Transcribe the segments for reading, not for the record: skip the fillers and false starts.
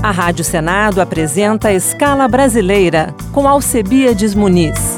A Rádio Senado apresenta a Escala Brasileira, com Alcebiades Muniz.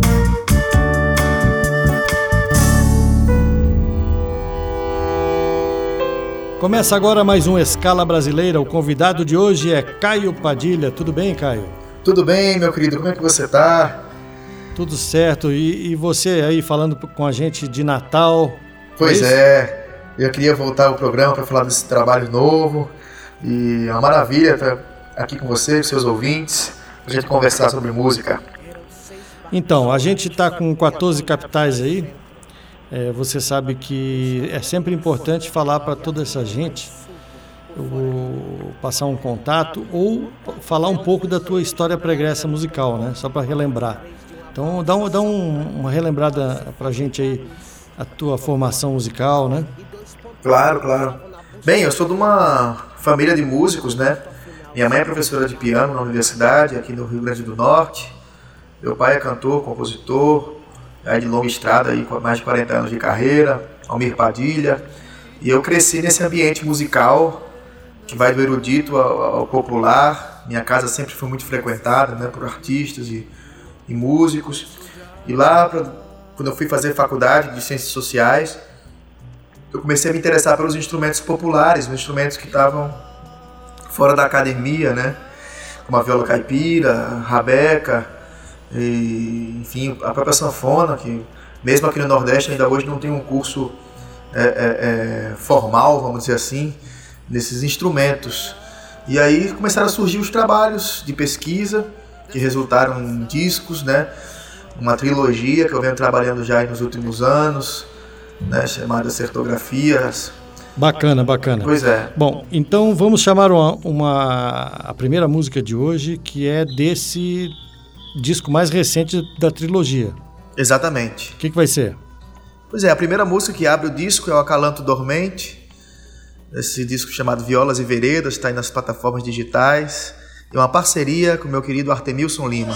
Começa agora mais um Escala Brasileira. O convidado de hoje é Caio Padilha. Tudo bem, Caio? Tudo bem, meu querido. Como é que você tá? Tudo certo. E você aí falando com a gente de Natal? Pois é. Eu queria voltar ao programa para falar desse trabalho novo. E é uma maravilha estar aqui com você, com seus ouvintes, para a gente conversar sobre música. Então, a gente está com 14 capitais aí. Você sabe que é sempre importante falar para toda essa gente, passar um contato ou falar um pouco da tua história pregressa musical, né? Só para relembrar. Então, dá uma relembrada para a gente aí, a tua formação musical, né? Claro. Bem, eu sou de uma família de músicos, né? Minha mãe é professora de piano na universidade, aqui no Rio Grande do Norte. Meu pai é cantor, compositor, de longa estrada, aí, com mais de 40 anos de carreira, Almir Padilha. E eu cresci nesse ambiente musical, que vai do erudito ao popular. Minha casa sempre foi muito frequentada, né, por artistas e músicos. E lá, quando eu fui fazer faculdade de Ciências Sociais, eu comecei a me interessar pelos instrumentos populares, os instrumentos que estavam fora da academia, né? Como a viola caipira, rabeca, e, enfim, a própria sanfona, que mesmo aqui no Nordeste ainda hoje não tem um curso formal, vamos dizer assim, desses instrumentos. E aí começaram a surgir os trabalhos de pesquisa, que resultaram em discos, né? Uma trilogia que eu venho trabalhando já nos últimos anos, né, chamada Certografias. Bacana. Pois é. Bom, então vamos chamar a primeira música de hoje, que é desse disco mais recente da trilogia. Exatamente. O que vai ser? Pois é, a primeira música que abre o disco é o Acalanto Dormente. Esse disco chamado Violas e Veredas, está aí nas plataformas digitais. É uma parceria com o meu querido Artemilson Lima.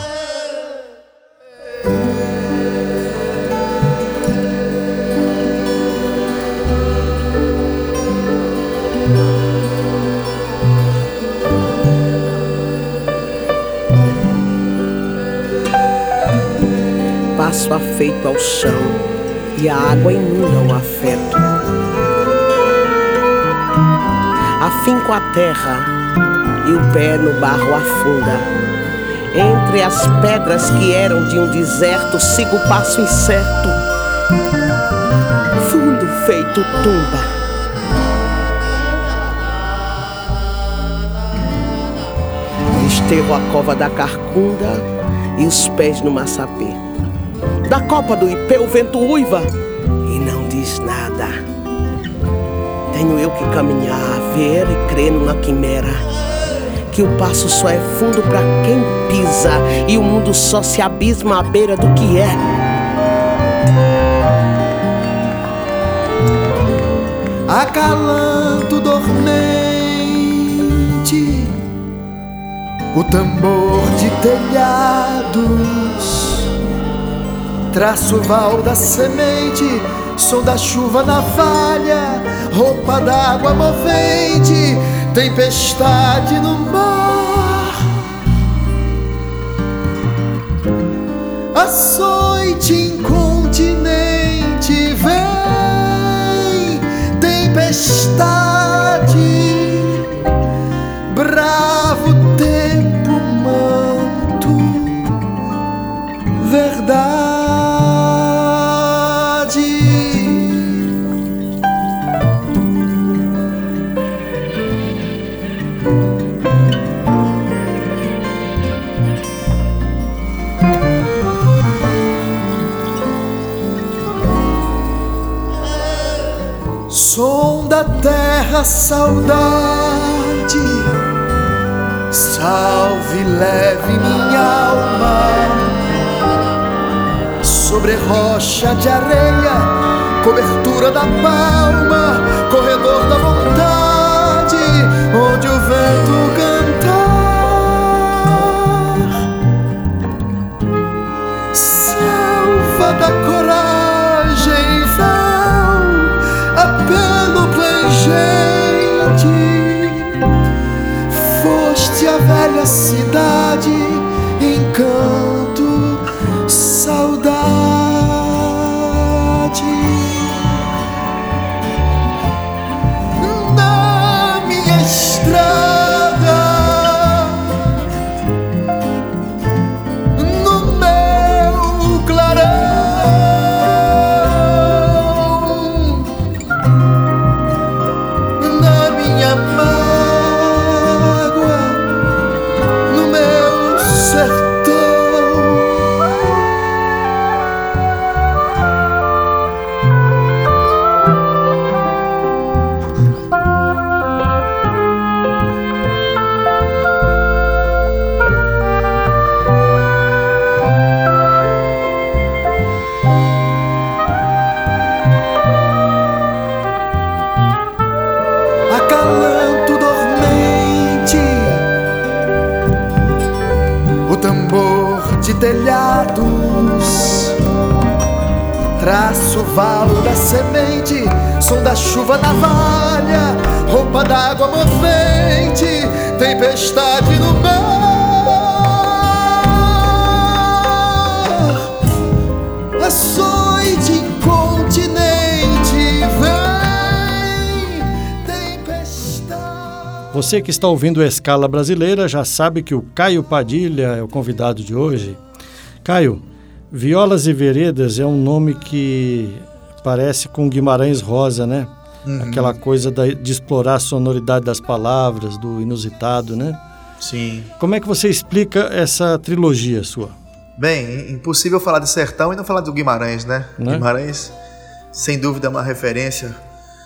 Passo afeito ao chão e a água inunda o afeto. Afinco a terra e o pé no barro afunda. Entre as pedras que eram de um deserto, sigo o passo incerto, fundo feito tumba. Desterro a cova da carcunda e os pés no maçapê. Da copa do ipê o vento uiva e não diz nada. Tenho eu que caminhar, ver e crer numa quimera, que o passo só é fundo pra quem pisa e o mundo só se abisma à beira do que é. Acalanto dormente, o tambor de telhados, traço val da semente, som da chuva na falha, roupa d'água movente, tempestade no mar. Açoite incontinente, vem, tempestade, bravo tempo manto, verdade. Som da terra, saudade, salve leve minha alma. Sobre rocha de areia, cobertura da palma, corredor da vontade, onde o vento cantar. Selva da coragem, véu, apelo plangente, foge velha cidade, encanto, saudade. Na minha estrada, no meu clarão, na minha mágoa, no meu sertão. Acalanto dormente, o tambor de telhados, traço o valo da semente, som da chuva navalha, roupa d'água movente, tempestade no mar, açoite incontinente, vem tempestade. Você que está ouvindo a Escala Brasileira já sabe que o Caio Padilha é o convidado de hoje. Caio, Violas e Veredas é um nome que parece com Guimarães Rosa, né? Aquela coisa de explorar a sonoridade das palavras, do inusitado, né? Sim. Como é que você explica essa trilogia sua? Bem, impossível falar de sertão e não falar do Guimarães, né? Né? Guimarães, sem dúvida, é uma referência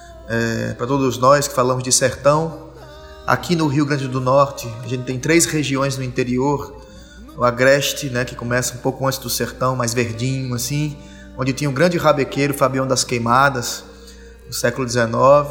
para todos nós que falamos de sertão. Aqui no Rio Grande do Norte, a gente tem 3 regiões no interior. O Agreste, né, que começa um pouco antes do sertão, mais verdinho, assim, onde tinha um grande rabequeiro, Fabião das Queimadas, no século XIX.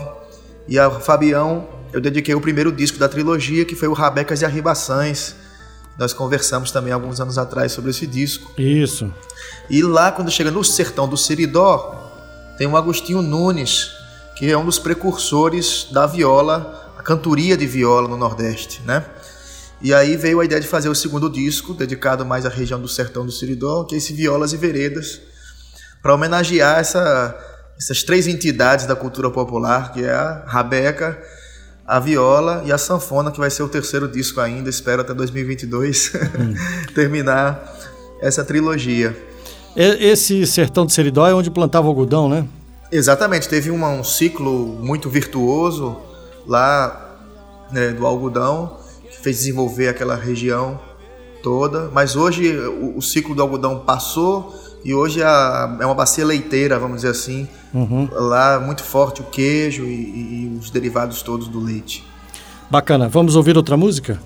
E ao Fabião eu dediquei o primeiro disco da trilogia, que foi o Rabecas e Arribaçães. Nós conversamos também alguns anos atrás sobre esse disco. Isso. E lá, quando chega no sertão do Seridó, tem o Agostinho Nunes, que é um dos precursores da viola, a cantoria de viola no Nordeste, né? E aí veio a ideia de fazer o segundo disco, dedicado mais à região do sertão do Seridó, que é esse Violas e Veredas, para homenagear essas 3 entidades da cultura popular, que é a rabeca, a viola e a sanfona, que vai ser o terceiro disco ainda, espero até 2022 terminar essa trilogia. Esse sertão do Seridó é onde plantava algodão, né? Exatamente, teve um ciclo muito virtuoso lá, né, do algodão, que fez desenvolver aquela região toda, mas hoje o ciclo do algodão passou e hoje é uma bacia leiteira, vamos dizer assim. Lá muito forte o queijo e os derivados todos do leite. Bacana, vamos ouvir outra música?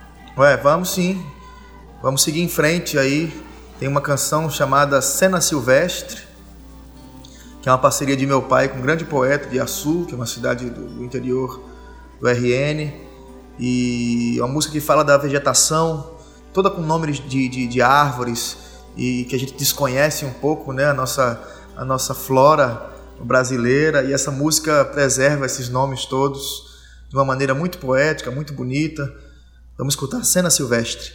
Vamos sim, vamos seguir em frente aí. Tem uma canção chamada Cena Silvestre, que é uma parceria de meu pai com um grande poeta de Açu, que é uma cidade do interior do RN, e é uma música que fala da vegetação, toda com nomes de árvores, e que a gente desconhece um pouco, né, a nossa flora brasileira, e essa música preserva esses nomes todos de uma maneira muito poética, muito bonita. Vamos escutar Cena Silvestre.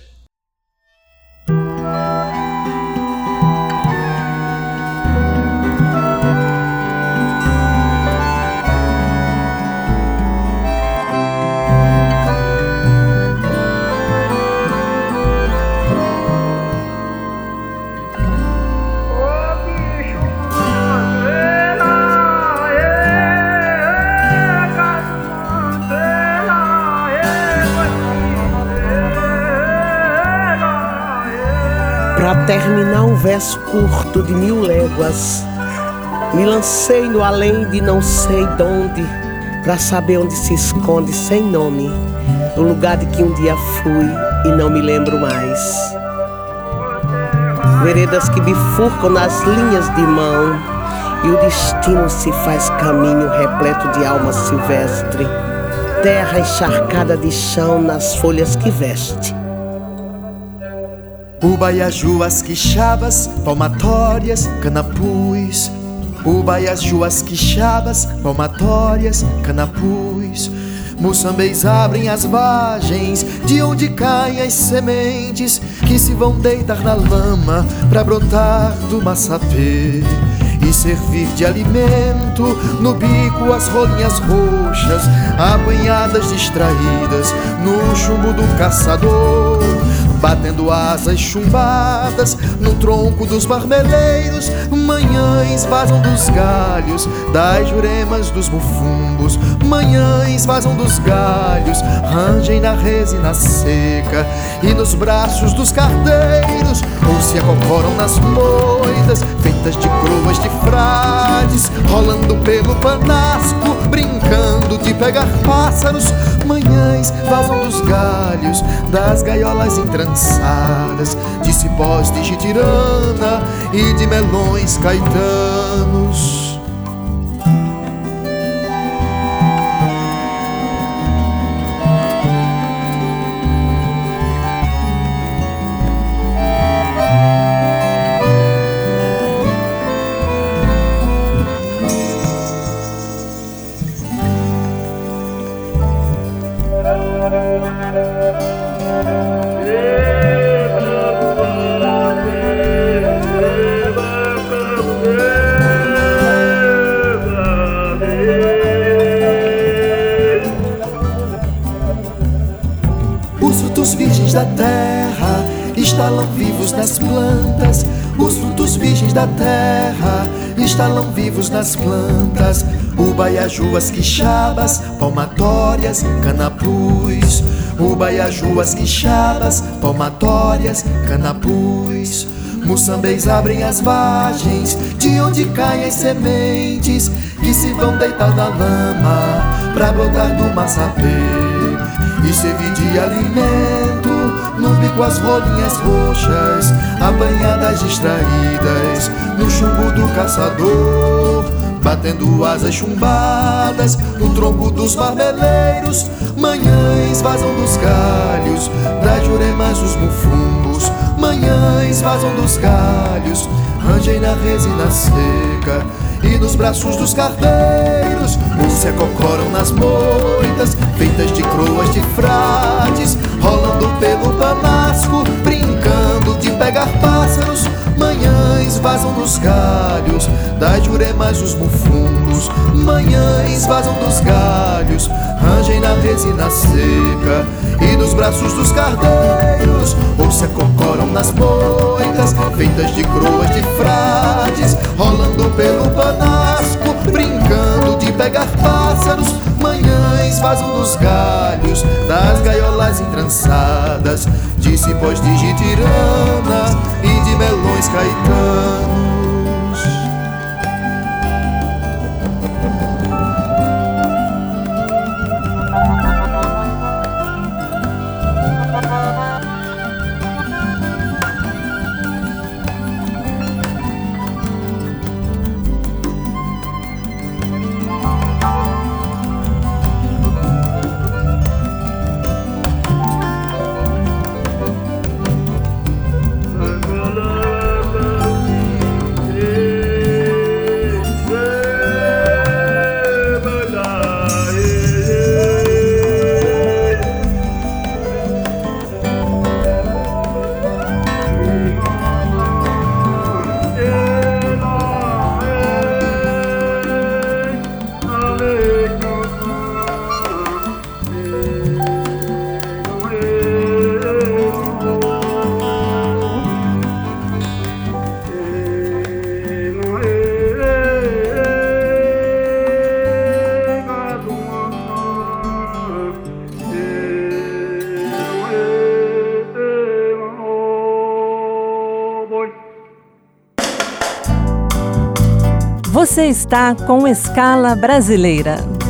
Pra terminar um verso curto de 1000 léguas, me lancei no além de não sei donde, pra saber onde se esconde sem nome, o lugar de que um dia fui e não me lembro mais. Veredas que bifurcam nas linhas de mão, e o destino se faz caminho repleto de alma silvestre, terra encharcada de chão nas folhas que veste. Ubaiajuas, quixabas, palmatórias, canapus. Ubaiajuas, quixabas, palmatórias, canapus. Moçambês abrem as vagens, de onde caem as sementes que se vão deitar na lama pra brotar do maçapê e servir de alimento no bico as rolinhas roxas, apanhadas distraídas no chumbo do caçador, batendo asas chumbadas no tronco dos marmeleiros. Manhãs vazam dos galhos das juremas dos bufumbos, manhãs vazam dos galhos, rangem na resina seca e nos braços dos cardeiros, ou se acocoram nas moitas feitas de croas de frades, rolando pelo panasco, brincando de pegar pássaros. Manhãs vazam dos galhos das gaiolas entrançadas de cipós de jitirana e de melões caetanos. Os frutos virgens da terra estalam vivos nas plantas. Os frutos virgens da terra estalam vivos nas plantas. Ubaiaju, as quixabas, palmatórias, canapus. Ubaiaju, as quixabas, palmatórias, canapus. Moçambês abrem as vagens, de onde caem as sementes que se vão deitar na lama pra brotar do maçapê e servir de alimento no bico as rolinhas roxas, apanhadas distraídas no chumbo do caçador, batendo asas chumbadas no tronco dos marmeleiros. Manhãs vazam dos galhos das juremas dos bufumbos, manhãs vazam dos galhos, rangem na resina seca e nos braços dos cardeiros, ou se acocoram nas moitas feitas de croas de frades, rolando pelo panasco, brincando de pegar pássaros. Manhãs vazam dos galhos das juremas dos bufumbos, manhãs vazam dos galhos, rangem na resina seca e nos braços dos cardeiros, ou se acocoram nas moitas feitas de croas de frades, rolando pelo panasco, brincando de pegar pássaros. Manhãs vazam dos galhos das gaiolas entrançadas de cipós de jitirana e de melões caetanos. Você está com Escala Brasileira.